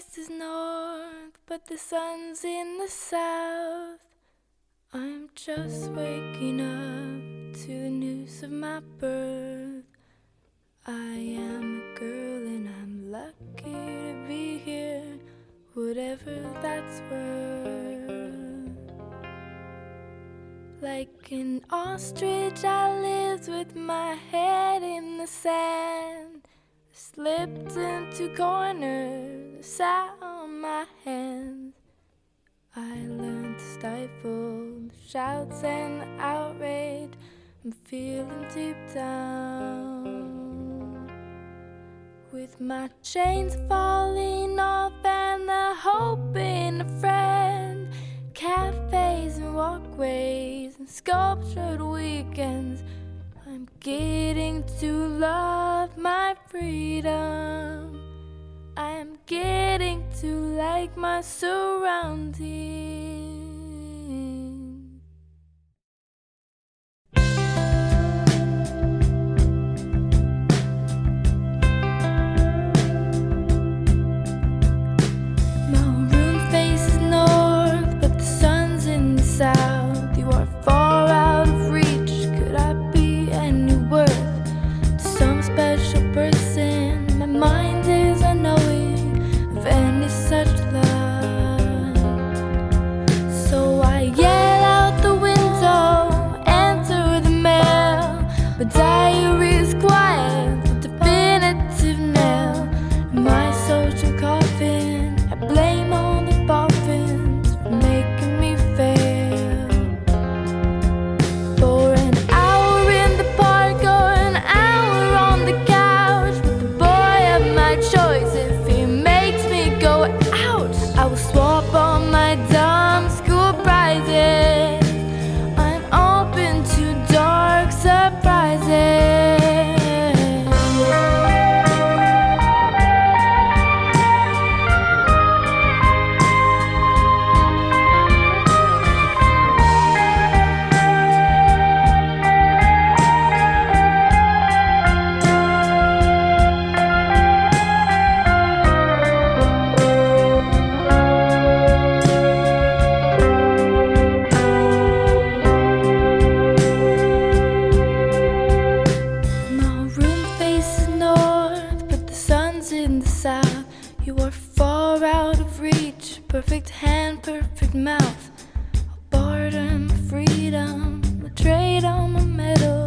faces north, but the sun's in the south. I'm just waking up to the news of my birth. I am a girl and I'm lucky to be here, whatever that's worth. Like an ostrich I lived with my head in the sand, slipped into corners, sat on my hands. I learned to stifle the shouts and the outrage I'm feeling deep down. With my chains falling off and the hope in a friend, cafes and walkways and sculptured weekends, I'm getting to love my freedom. I'm getting to like my surroundings. My room faces north, but the sun's in the south. You are far out of reach. Could I be any worth to some special person? My mind is unknowing of any such love. So I yell out the window, enter the mail. My diary is quiet, the definitive nail in my social coffin. I blame all the boffins for making me fail. For an hour in the park or an hour on the couch with the boy of my choice, if he makes me go ouch, I will swap all my dumb school prizes. I'm open to dark surprises. My room faces north, but the sun's in the south. You are far out of reach, perfect hand, perfect mouth. I'll barter my freedom, I'll trade all my medals.